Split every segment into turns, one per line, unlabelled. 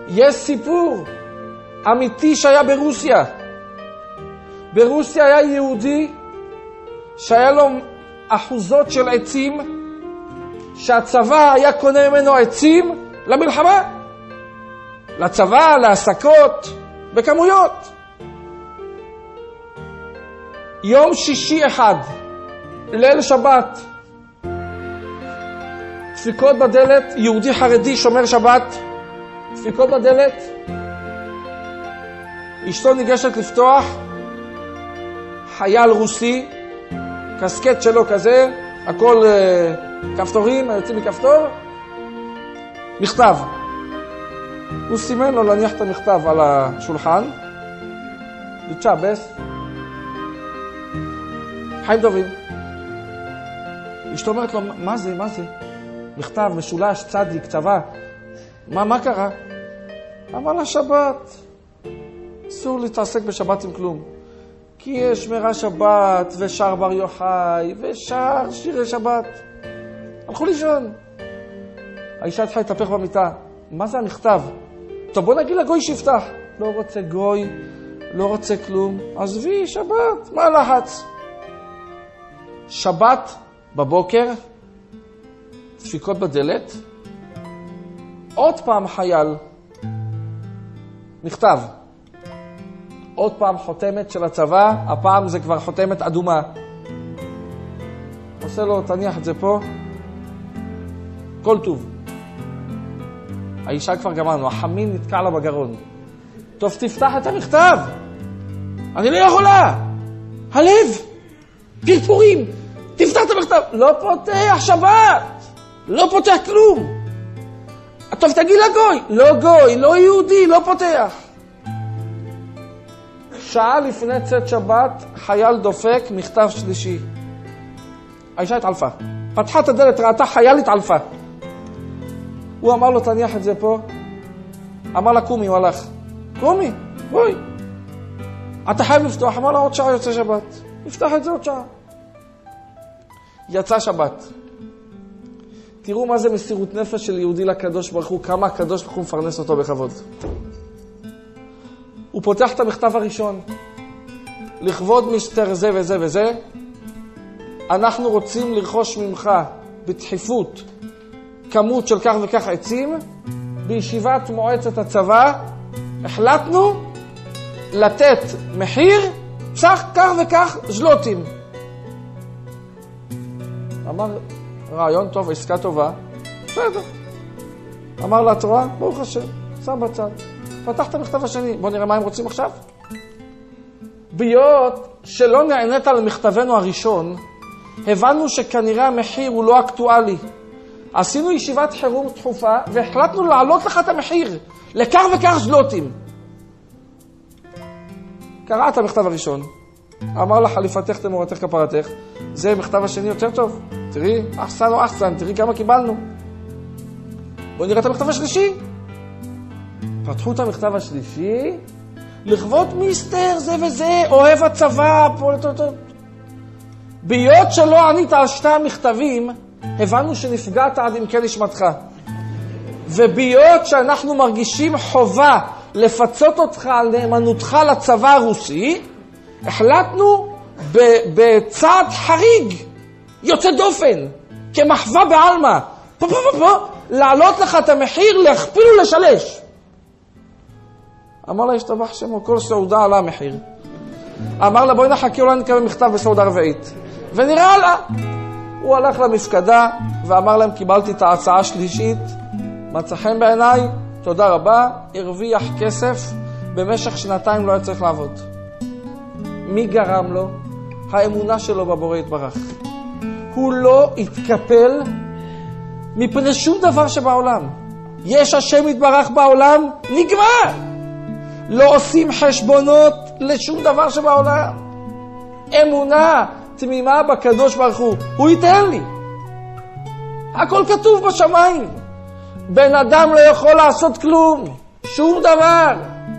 יש סיפור אמיתי שהיה ברוסיה. ברוסיה היה יהודי שהיה לו אחוזות של עצים, שהצבא היה קונה ממנו עצים למלחמה, לצבא, להסקות, בכמויות. יום שישי אחד, ליל שבת, דפיקות בדלת, יהודי חרדי שומר שבת, דפיקות בדלת, אשתו ניגשת לפתוח, חייל רוסי, קסקט שלו כזה, הכל כפתורים, יוצאים מכפתור, מכתב. הוא סימן לו להניח את המכתב על השולחן, בצ'אבס, חיים טובים. אשתו אומרת לו, מה זה? מכתב, משולש, צדיק, צבא. מה קרה? אמר לה, שבת. אסור להתעסק בשבת עם כלום. כי יש שמירה שבת, ושר בר יוחאי, ושר שירי שבת. הלכו לישון. האישה התחילה להתהפך במיטה. מה זה המכתב? טוב, בוא נגיד לגוי שיפתח. לא רוצה גוי, לא רוצה כלום. עזבי, שבת. מה הלחץ? שבת בבוקר, דפיקות בדלת, עוד פעם חייל, מכתב, עוד פעם חותמת של הצבא, הפעם זה כבר חותמת אדומה. עושה לו, תניח את זה פה, כל טוב. האישה כבר גמרנו, החמין נתקע לה בגרון. טוב, תפתח את המכתב. אני לא יכולה. הלב, פרפורים. תפתח את המכתב. לא פותח שבת. לא פותח כלום. טוב, תגיד לגוי. לא גוי, לא יהודי, לא פותח. שעה לפני צאת שבת, חייל דופק, מכתב שלישי. האישה התעלפה. פתחה את הדלת, ראתה חייל התעלפה. הוא אמר לו, תניח את זה פה. אמר לה, קומי, הוא הלך. קומי, בואי. אתה חייב לפתוח. אמר לה, עוד שעה יוצא שבת. נפתח את זה עוד שעה. יצא שבת. תראו מה זה מסירות נפש של יהודי לקדוש ברוך הוא, כמה הקדוש ברוך הוא מפרנס אותו בכבוד. הוא פותח את המכתב הראשון. לכבוד מיסטר זה וזה וזה, אנחנו רוצים לרכוש ממך בדחיפות כמות של כך וכך עצים, בישיבת מועצת הצבא החלטנו לתת מחיר צח כך וכך זלוטים. אמר, רעיון טוב, עסקה טובה, בסדר. אמר לה, תורה, ברוך השם, שם בצד. פתח את המכתב השני, בוא נראה מה הם רוצים עכשיו. ביות שלא נענית על מכתבנו הראשון, הבנו שכנראה המחיר הוא לא אקטואלי. עשינו ישיבת חירום דחופה, והחלטנו להעלות לך את המחיר, לכך וכך זלוטים. קרא את המכתב הראשון, אמר לה, חליפתך תמורתך כפרתך, זה מכתב השני יותר טוב. תראי, אחסן או אחסן, תראי כמה קיבלנו. בואו נראה את המכתב השלישי. פתחו את המכתב השלישי, לכבוד מיסטר זה וזה, אוהב הצבא, פולטוטות. ביות שלא ענית על שתי המכתבים, הבנו שנפגעת עד אם כן נשמתך. וביות שאנחנו מרגישים חובה לפצות אותך על נאמנותך לצבא הרוסי, החלטנו בצעד חריג, יוצא דופן, כמחווה בעלמה, להעלות לך את המחיר, להכפיל ולשלש. אמר לה, השתבח שמו, כל סעודה עלה המחיר. אמר לה, בואי נחכה, אולי נקבל מכתב בסעודה רביעית. ונראה לה. הוא הלך למפקדה ואמר להם, קיבלתי את ההצעה השלישית, מצא חן בעיניי, תודה רבה, הרוויח כסף, במשך 2 לא היה צריך לעבוד. מי גרם לו? האמונה שלו בבורא יתברך. הוא לא התקפל מפני שום דבר שבעולם. יש השם יתברך בעולם, נגמר. לא עושים חשבונות לשום דבר שבעולם. אמונה תמימה בקדוש ברוך הוא. הוא ייתן לי. הכל כתוב בשמיים. בן אדם לא יכול לעשות כלום. שום דבר.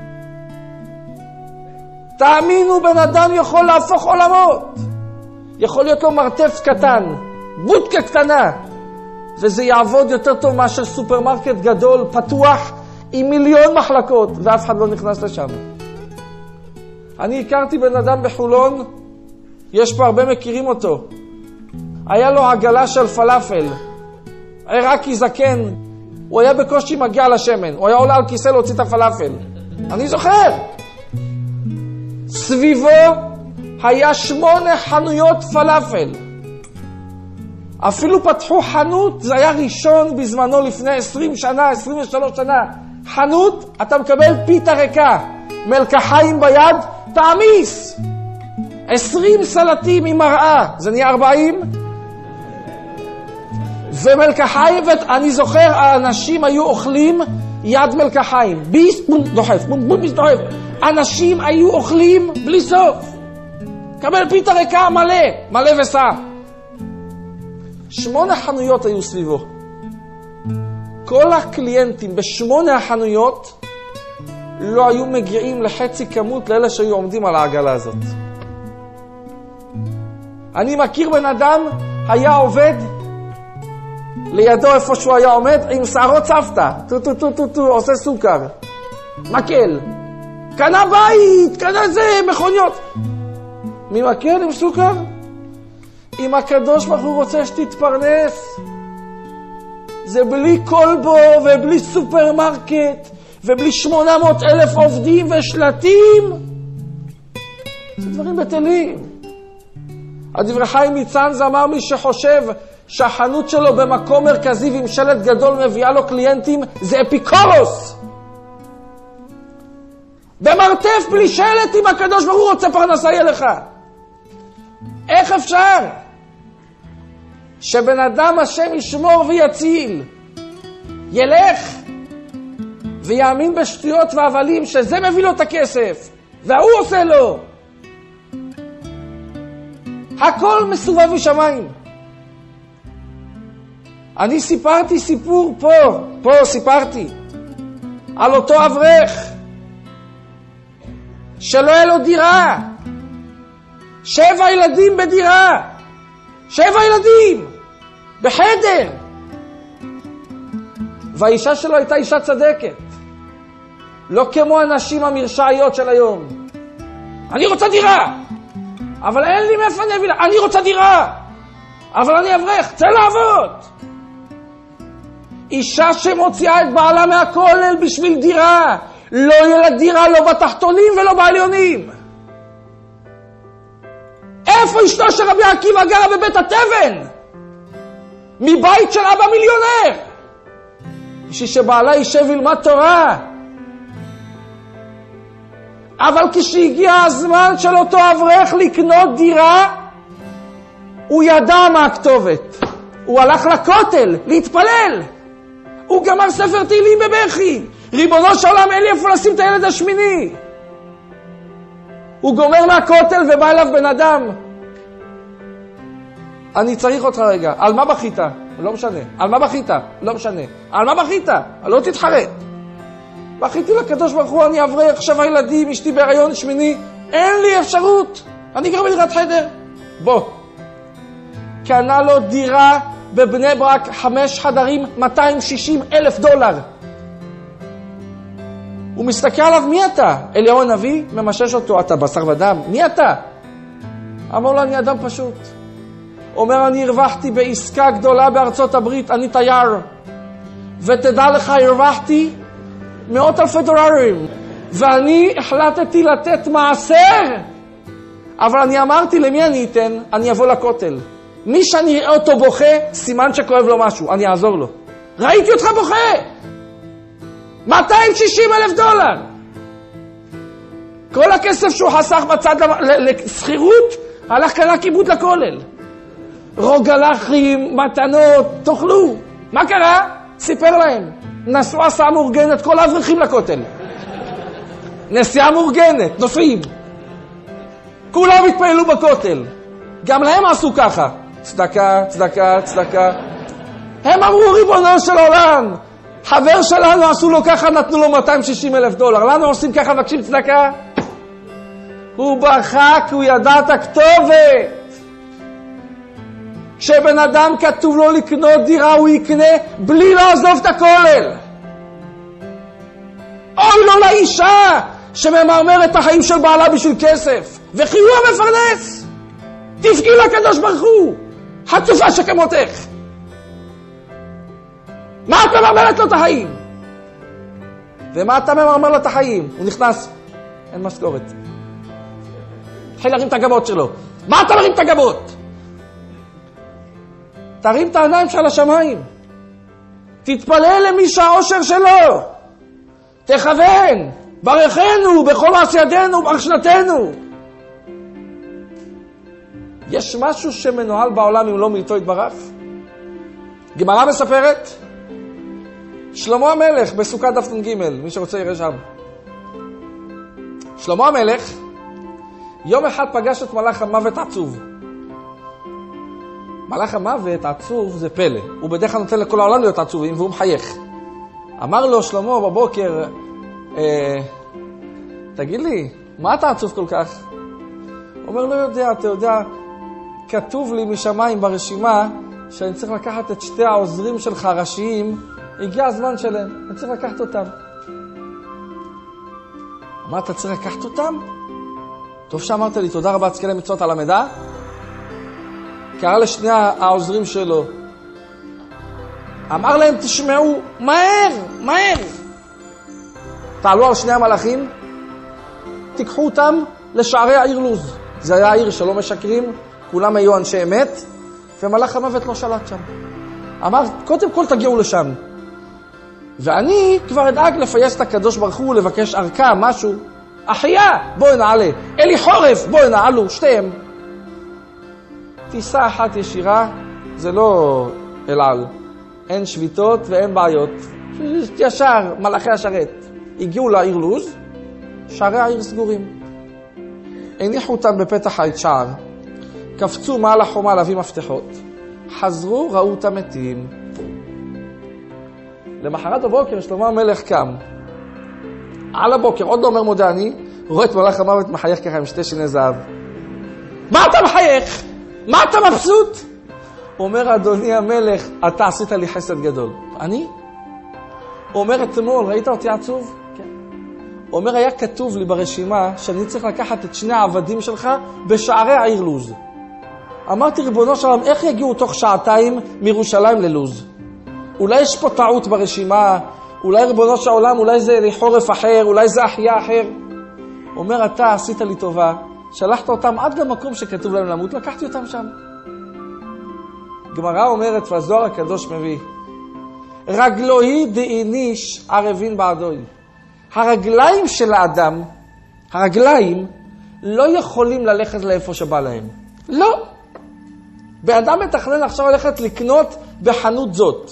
תאמינו, בן אדם יכול להפוך עולמות. יכול להיות לו מרתף קטן, בודקה קטנה, וזה יעבוד יותר טוב מאשר סופרמרקט גדול, פתוח, עם מיליון מחלקות, ואף אחד לא נכנס לשם. אני הכרתי בן אדם בחולון, יש פה הרבה מכירים אותו. היה לו עגלה של פלאפל, עיראקי זקן, הוא היה בקושי מגיע לשמן, הוא היה עולה על כיסא להוציא את הפלאפל. אני זוכר. סביבו היה 8 חנויות פלאפל. אפילו פתחו חנות, זה היה ראשון בזמנו לפני 20 שנה, 23 שנה. חנות, אתה מקבל פיתה ריקה, מלקחיים ביד, תעמיס. 20 סלטים עם מראה, זה נהיה 40. ומלקחיים, אני זוכר, האנשים היו אוכלים יד מלקחיים. ביס, בום, דוחף, בום, בום, ביס, דוחף. אנשים היו אוכלים בלי סוף. קבל פיתה ריקה מלא, מלא וסע. 8 חנויות היו סביבו. כל הקליינטים ב8 החנויות לא היו מגיעים לחצי כמות לאלה שהיו עומדים על העגלה הזאת. אני מכיר בן אדם, היה עובד לידו איפה שהוא היה עומד עם שערות סבתא, עושה סוכר, מקל, קנה בית, קנה זה, מכוניות. ממקל עם סוכר? אם הקדוש ברוך הוא רוצה שתתפרנס, זה בלי קולבו ובלי סופרמרקט ובלי 800,000 עובדים ושלטים. זה דברים בטלים. הדברי חיים מצאנז אמר, מי שחושב שהחנות שלו במקום מרכזי ועם שלט גדול מביאה לו קליינטים, זה אפיקורוס. במרתף בלי שלט, אם הקדוש ברוך הוא רוצה פרנסה יהיה לך. איך אפשר שבן אדם השם ישמור ויציל ילך ויאמין בשטויות והבלים שזה מביא לו את הכסף והוא עושה לו? הכל מסובב משמיים. אני סיפרתי סיפור פה סיפרתי על אותו אברך שלא היה לו דירה, 7 ילדים בדירה, 7 ילדים בחדר, והאישה שלו הייתה אישה צדקת, לא כמו הנשים המרשעיות של היום. אני רוצה דירה, אבל אין לי מאיפה אני אביא לה. אני רוצה דירה, אבל אני אברך, צא לעבוד. אישה שמוציאה את בעלה מהכולל בשביל דירה, לא יהיה לה דירה לא בתחתונים ולא בעליונים. איפה אשתו של רבי עקיבא גרה? בבית התבן, מבית של אבא מיליונר, בשביל שבעלה יישב ילמד תורה. אבל כשהגיע הזמן של אותו אברך לקנות דירה, הוא ידע מה הכתובת. הוא הלך לכותל להתפלל, הוא גמר ספר תהילים בבכי, ריבונו של עולם, אין לי איפה לשים את הילד השמיני. הוא גומר מהכותל ובא אליו בן אדם, אני צריך אותך רגע. על מה בכית? לא משנה. על מה בכית? לא משנה. על מה בכית? לא תתחרט. בכיתי לקדוש ברוך הוא, אני אברך, 7 ילדים, אשתי בהיריון שמיני, אין לי אפשרות, אני גר בדירת חדר. בוא, קנה לו דירה בבני ברק, 5 חדרים, $260,000. הוא מסתכל עליו, מי אתה? אליהו הנביא ממשש אותו, אתה בשר ודם, מי אתה? אמר לו, אני אדם פשוט. אומר, אני הרווחתי בעסקה גדולה בארצות הברית, אני תייר, ותדע לך, הרווחתי $100,000, ואני החלטתי לתת מעשר, אבל אני אמרתי, למי אני אתן? אני אבוא לכותל. מי שאני אראה אותו בוכה, סימן שכואב לו משהו, אני אעזור לו. ראיתי אותך בוכה. $260,000. כל הכסף שהוא חסך בצד לסחירות, הלך קנה כיבוד לכולל. רוגלחים, מתנות, תאכלו. מה קרה? סיפר להם. נסעו הסעה מאורגנת, כל האברכים לכותל. נסיעה מאורגנת, נוסעים. כולם התפעלו בכותל. גם להם עשו ככה. צדקה, צדקה, צדקה. הם אמרו, ריבונו של עולם, חבר שלנו עשו לו ככה, נתנו לו $260,000. לנו עושים ככה, מבקשים צדקה. הוא בכה, כי הוא ידע את הכתובת. כשבן אדם כתוב לו לקנות דירה, הוא יקנה בלי לעזוב את הכולל. לאישה שממרמרת את החיים של בעלה בשביל כסף, וכי הוא המפרנס. תבכי לקדוש ברוך הוא, חצופה שכמותך. מה את ממרמרת לו את החיים? ומה אתה ממרמר לו את החיים? הוא נכנס, אין משכורת. התחיל להרים את הגבות שלו. מה אתה מרים את הגבות? תרים את העיניים של השמיים. תתפלל למי שהעושר שלו. תכוון. ברכנו בכל עשייתנו וברך שנתנו. יש משהו שמנוהל בעולם אם לא מאיתו יתברך? גמרא מספרת, שלמה המלך בסוכת דף נ"ג, מי שרוצה יראה שם. שלמה המלך יום אחד פגש את מלאך המוות עצוב. מלאך המוות עצוב זה פלא. הוא בדרך כלל נותן לכל העולם להיות עצובים והוא מחייך. אמר לו שלמה בבוקר, תגיד לי, מה אתה עצוב כל כך? הוא אומר, לא יודע, אתה יודע, כתוב לי משמיים ברשימה שאני צריך לקחת את שתי העוזרים שלך הראשיים, הגיע הזמן שלהם, אני צריך לקחת אותם. אמר, אתה צריך לקחת אותם? טוב שאמרת לי, תודה רבה, תזכה למצוות על המידע. קרא לשני העוזרים שלו. אמר להם, תשמעו, מהר, מהר. תעלו על שני המלאכים, תיקחו אותם לשערי העיר לוז. זה היה העיר שלא משקרים, כולם היו אנשי אמת, ומלאך המוות לא שלט שם. אמר, קודם כל תגיעו לשם. ואני כבר אדאג לפייס את הקדוש ברוך הוא, לבקש ארכה, משהו. אחיה, בואי נעלה. אלי חורף, בואי נעלו, שתיהם. טיסה אחת ישירה, זה לא אלעל. אין שביתות ואין בעיות. ישר, מלאכי השרת. הגיעו לעיר לוז, שערי העיר סגורים. הניחו אותם בפתח השער, קפצו מעל החומה להביא מפתחות. חזרו, ראו אותם מתים. למחרת בבוקר שלמה המלך קם. על הבוקר, עוד לא אומר מודה אני, רואה את מלאך המוות מחייך ככה עם שתי שיני זהב. מה אתה מחייך? מה אתה מבסוט? אומר, אדוני המלך, אתה עשית לי חסד גדול. אני? אומר, אתמול, ראית אותי עצוב? כן. אומר, היה כתוב לי ברשימה שאני צריך לקחת את שני העבדים שלך בשערי העיר לוז. אמרתי, ריבונו של עולם, איך יגיעו תוך שעתיים מירושלים ללוז? אולי יש פה טעות ברשימה, אולי ריבונו של עולם, אולי זה לחורף אחר, אולי זה אחיה אחר. אומר, אתה עשית לי טובה, שלחת אותם עד למקום שכתוב להם למות, לקחתי אותם שם. גמרא אומרת, והזוהר הקדוש מביא, רגלוהי דאיניש ערבין בעדוי. הרגליים של האדם, הרגליים, לא יכולים ללכת לאיפה שבא להם. לא. באדם מתכנן עכשיו ללכת לקנות בחנות זאת.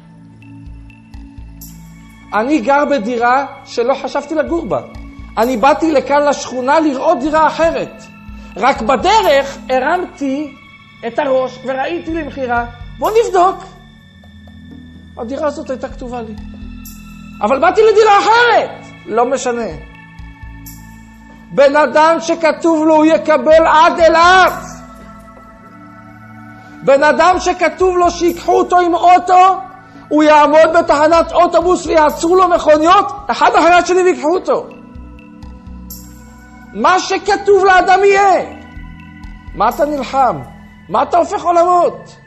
אני גר בדירה שלא חשבתי לגור בה. אני באתי לכאן לשכונה לראות דירה אחרת. רק בדרך הרמתי את הראש וראיתי למחירה. בוא נבדוק. הדירה הזאת הייתה כתובה לי. אבל באתי לדירה אחרת. לא משנה. בן אדם שכתוב לו הוא יקבל עד אילת. בן אדם שכתוב לו שיקחו אותו עם אוטו, הוא יעמוד בתחנת אוטובוס ויעצרו לו מכוניות, אחד אחרי השני ויקחו אותו. מה שכתוב לאדם יהיה. מה אתה נלחם? מה אתה הופך עולמות?